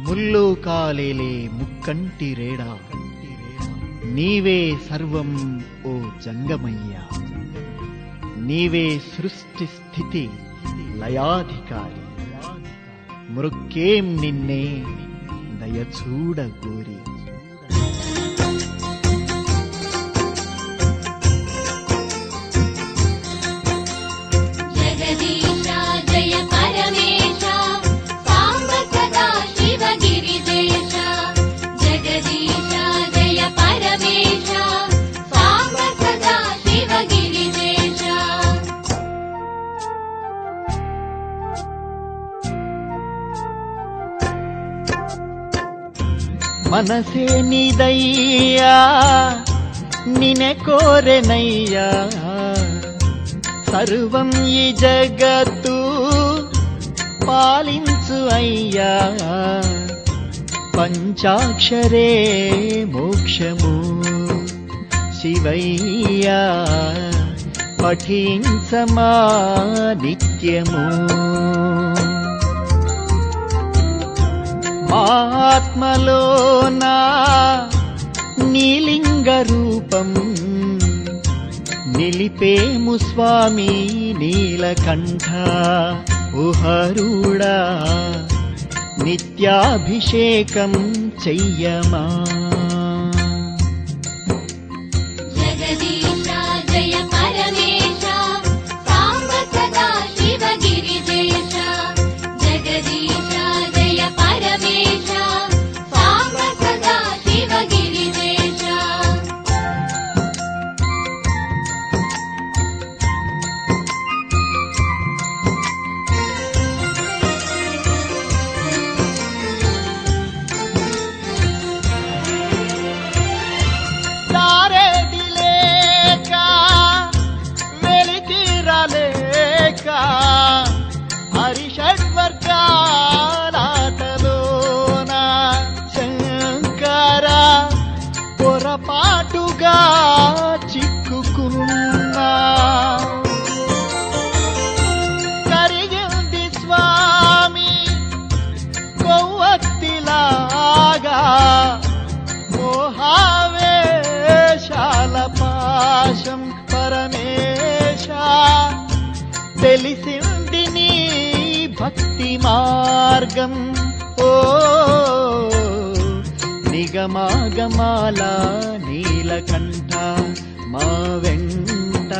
ముల్లోకాలేలే ముక్కంటి రేడా, నీవే సర్వం ఓ జంగమయ్యా. నీవే సృష్టి స్థితి లయాధికారి, మృక్కేం నిన్నే దయచూడగోరి. మనసే నీదయ్యా, నినే కోరెనయ్యా. సర్వం ఈ జగత్తు పాలించు అయ్యా. పంచాక్షరే మోక్షము శివయ్యా, పఠించమా నిత్యము. ఆత్మలోనా నీలింగ రూపం నిలిపేము స్వామి నీలకంఠ. ఉహరుడా నిత్యాభిషేకం చెయ్యమా. హరిషడ్వర్గాలాటలోన శంకర పొరపాటుగా చిక్కుకున్నా. కరిగింది స్వామి కొవ్వొత్తిలాగా మోహావేశాల పాశం పరమేశ. తెలిసింది నీ భక్తి మార్గం ఓ నిగమాగమాల నీలకంఠ. మా వెంట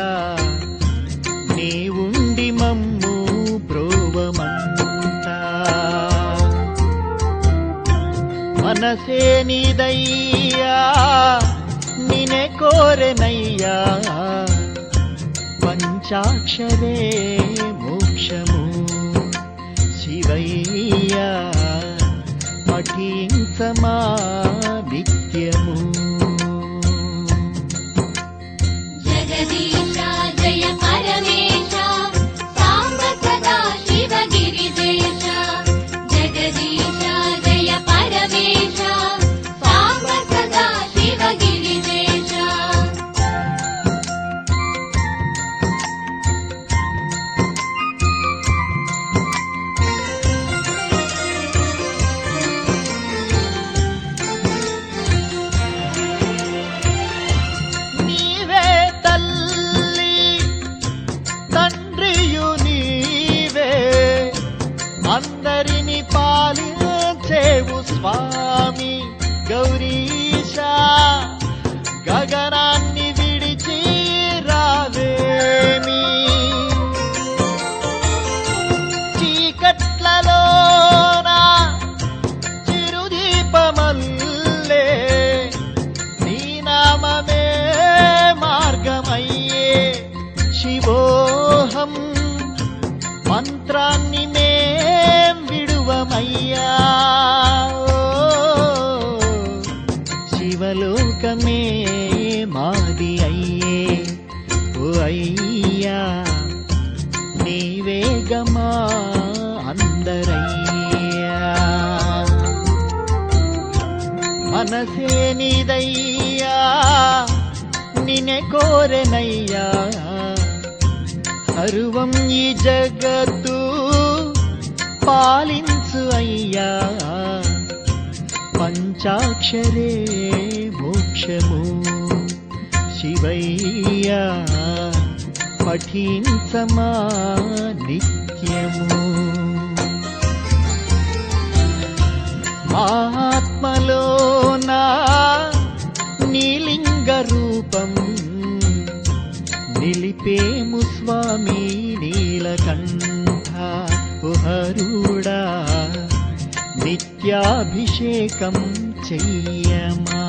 నీవుండి మమ్ము బ్రోవమంట. మనసే నీదయ్యా, నినే కోరెనయ్యా. పంచాక్షరే మోక్షము శివయ్యా, పఠించమా నిత్యము. జగదీశ జయ పరమేశ, సాంబ సదా శివ గిరిజేశ. జగదీశ జయ పరమేశ, సాంబ సదా శివ గిరిజేశ. అందరిని పాలించేవు స్వామి గౌరీశ. గగనాన్ని విడిచి రావేమి, చీకట్లలోన చిరుదీపమల్లే నీ నామమే మార్గమయ్యే. శివోహం మంత్రాన్ని మేం విడువమయ్యా. శివలోకమే మాది అయ్యే ఓ అయ్యా. నీవేగమా అందరయ్యా. మనసే నీదయ్యా, నినే కోరెనయ్యా. సర్వం ఈ జగత్తు పాలించు అయ్యా. పంచాక్షరే మోక్షము శివయ్య పఠించమా నిత్యము ఆత్మలోనా నీలింగ రూపం నిలిపేము స్వామి నీలకంఠ హరుడా నిత్యాభిషేకం చెయ్యమా